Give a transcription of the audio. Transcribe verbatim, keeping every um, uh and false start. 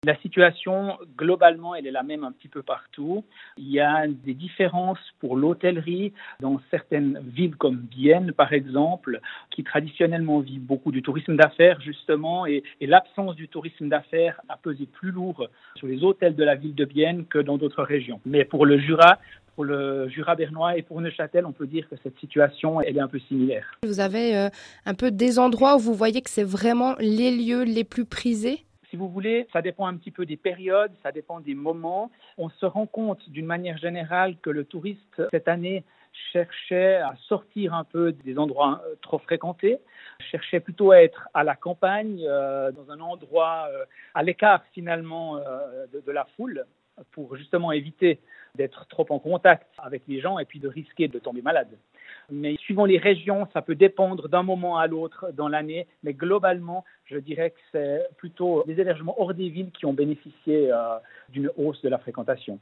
La situation, globalement, elle est la même un petit peu partout. Il y a des différences pour l'hôtellerie dans certaines villes comme Bienne, par exemple, qui traditionnellement vivent beaucoup du tourisme d'affaires, justement, et, et l'absence du tourisme d'affaires a pesé plus lourd sur les hôtels de la ville de Bienne que dans d'autres régions. Mais pour le Jura, pour le Jura bernois et pour Neuchâtel, on peut dire que cette situation, elle est un peu similaire. Vous avez euh, un peu des endroits où vous voyez que c'est vraiment les lieux les plus prisés? Si vous voulez, ça dépend un petit peu des périodes, ça dépend des moments. On se rend compte d'une manière générale que le touriste, cette année, cherchait à sortir un peu des endroits trop fréquentés, cherchait plutôt à être à la campagne, euh, dans un endroit euh, à l'écart finalement euh, de, de la foule, pour justement éviter d'être trop en contact avec les gens et puis de risquer de tomber malade. Mais suivant les régions, ça peut dépendre d'un moment à l'autre dans l'année, mais globalement, je dirais que c'est plutôt les hébergements hors des villes qui ont bénéficié euh, d'une hausse de la fréquentation.